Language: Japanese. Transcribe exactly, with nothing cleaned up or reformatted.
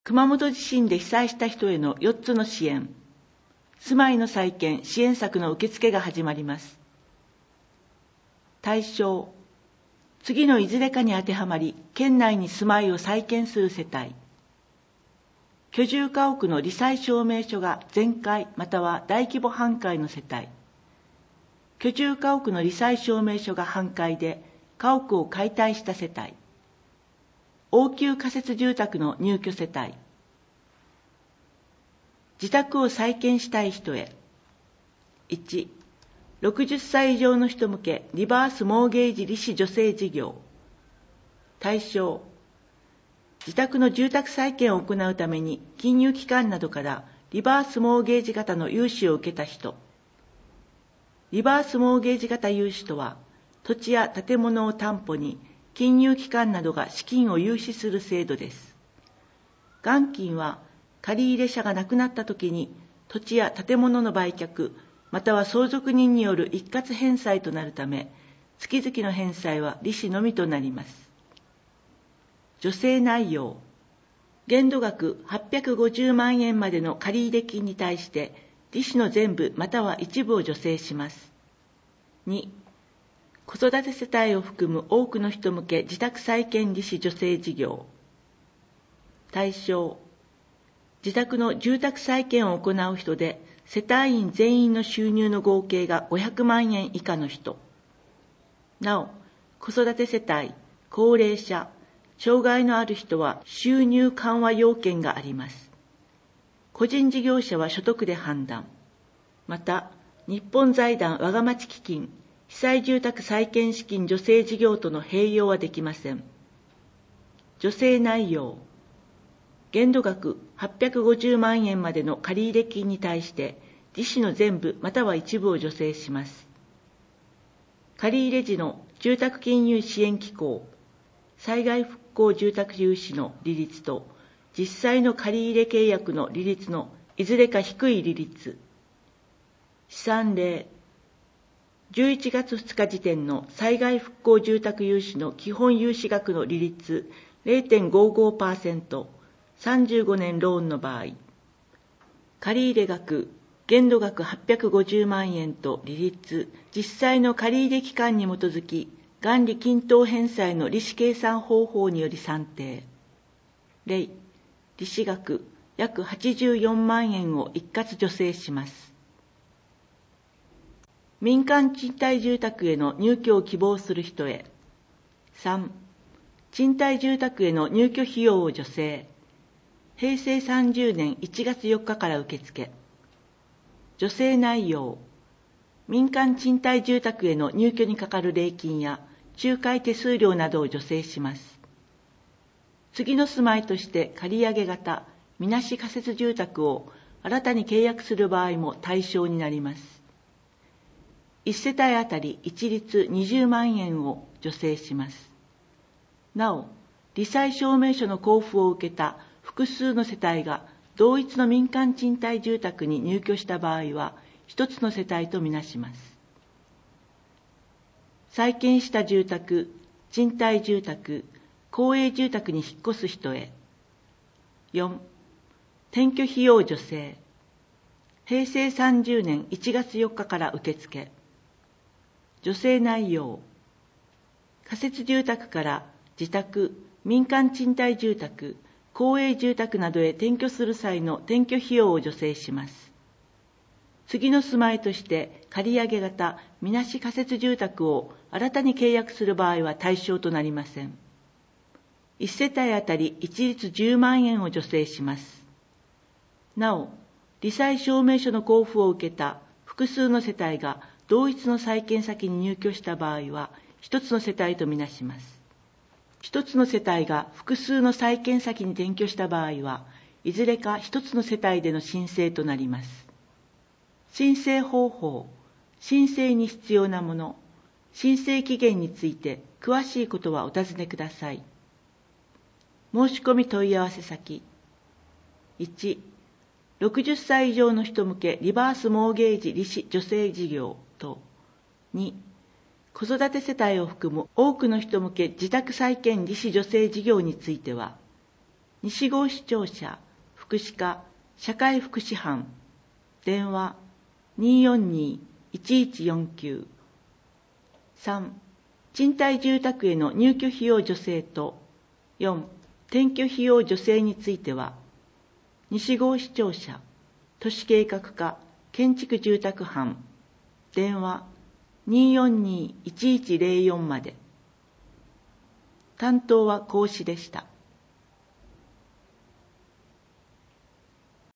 熊本地震で被災した人へのよっつの支援、住まいの再建支援策の受付が始まります。対象、次のいずれかに当てはまり、県内に住まいを再建する世帯。居住家屋の罹災証明書が全壊または大規模半壊の世帯。居住家屋の罹災証明書が半壊で家屋を解体した世帯。応急仮設住宅の入居世帯。自宅を再建したい人へ。いち、ろくじゅっさい以上の人向けリバースモーゲージ利子助成事業。対象、自宅の住宅再建を行うために金融機関などからリバースモーゲージ型の融資を受けた人。リバースモーゲージ型融資とは、土地や建物を担保に金融機関などが資金を融資する制度です。元金は借入者が亡くなったときに土地や建物の売却、または相続人による一括返済となるため、月々の返済は利子のみとなります。助成内容、限度額はっぴゃくごじゅうまんえんまでの借入金に対して利子の全部または一部を助成します。に、子育て世帯を含む多くの人向け自宅再建利子助成事業。対象、自宅の住宅再建を行う人で世帯員全員の収入の合計がごひゃくまんえん以下の人。なお、子育て世帯、高齢者、障害のある人は収入緩和要件があります。個人事業者は所得で判断。また、日本財団わがまち基金、被災住宅再建資金助成事業との併用はできません。助成内容、限度額はっぴゃくごじゅうまんえんまでの借入金に対して利子の全部または一部を助成します。借入時の住宅金融支援機構、災害復興住宅融資の利率と実際の借入契約の利率のいずれか低い利率。試算例、じゅういちがつふつか時点の災害復興住宅融資の基本融資額の利率 れいてんごごパーセント、さんじゅうごねんローンの場合、借入額、限度額はっぴゃくごじゅうまんえんと利率、実際の借入期間に基づき、元利均等返済の利子計算方法により算定。例、利子額約はちじゅうよんまんえんを一括助成します。民間賃貸住宅への入居を希望する人へ。さん、賃貸住宅への入居費用を助成。へいせいさんじゅうねんいちがつよっかから受付。助成内容、民間賃貸住宅への入居にかかる礼金や仲介手数料などを助成します。次の住まいとして借り上げ型、みなし仮設住宅を新たに契約する場合も対象になります。いち世帯あたり一律にじゅうまんえんを助成します。なお、罹災証明書の交付を受けた複数の世帯が同一の民間賃貸住宅に入居した場合は、一つの世帯とみなします。再建した住宅、賃貸住宅、公営住宅に引っ越す人へ。よん、転居費用助成。へいせいさんじゅうねんいちがつよっかから受付。助成内容、仮設住宅から自宅、民間賃貸住宅、公営住宅などへ転居する際の転居費用を助成します。次の住まいとして借り上げ型みなし仮設住宅を新たに契約する場合は対象となりません。いち世帯あたり一律じゅうまんえんを助成します。なお、罹災証明書の交付を受けた複数の世帯が同一の再建先に入居した場合は一つの世帯とみなします。一つの世帯が複数の再建先に転居した場合は、いずれか一つの世帯での申請となります。申請方法、申請に必要なもの、申請期限について詳しいことはお尋ねください。申し込み問い合わせ先。いち、ろくじゅっさい以上の人向けリバースモーゲージ利子助成事業と、に、子育て世帯を含む多くの人向け自宅再建利子助成事業については、 西郷市庁舎福祉課社会福祉班電話 にーよんにーいちいちよんきゅう。さん、賃貸住宅への入居費用助成とよん、転居費用助成については、西郷市庁舎都市計画課建築住宅班電話 にーよんにーいちいちぜろよん まで。担当は講師でした。